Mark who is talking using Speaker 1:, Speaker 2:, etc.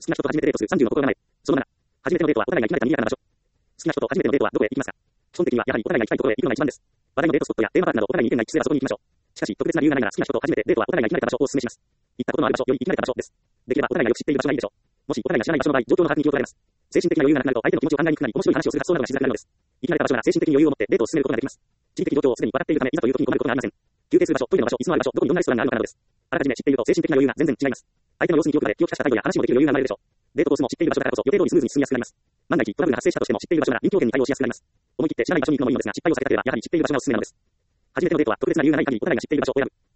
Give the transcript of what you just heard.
Speaker 1: 好きな人と初めてデートする30の心がない。その7、初めてのデートはお互いが行き慣れた賑やかな場所。好きな人と初めてのデートはどこへ行きますか？基本的にはやはりお互いが行きたいところへ行くのが一番です。話題のデートスポットやテーマパークなどお互いに意見が一致すればそこに行きましょう。しかし、特別な理由がないなら好きな人と初めてデートはお互いが行き慣れた場所をお勧めします。行ったことのある場所より行き慣れた場所です。できればお互いがよく知っている場所がいいでしょう。もしお互いが知らない場所の場合、状況の把握に気を取られます。精神的な余裕がなくなると相手の気持ちを考えにくくなり、面白い話をする発想などがしづらくなるのです。行き慣れた場所なら精神的に余裕を持ってデートを進めることができます。地理的状況をすでに分かっているため、いざという時に困ることがありません。休憩する場所、トイレの場所、椅子のある場所、どこにどんなレストランがあるのかなどです。あらかじめ知っていると精神的な余裕が全然違います。相手の様子に気を配れ、気を利かした態度や話もできる余裕が生まれるでしょう。デートコースも知っている場所だからこそ予定通りスムーズに進みやすくなります。万が一トラブルが発生したとしても知っている場所なら臨機応変に対応しやすくなります。思い切って知らない場所に行くのもいいのですが、失敗を避けたければやはり知っている場所がおすすめなのです。初めてのデートは特別な理由がない限りお互いが知っている場所を選ぶ。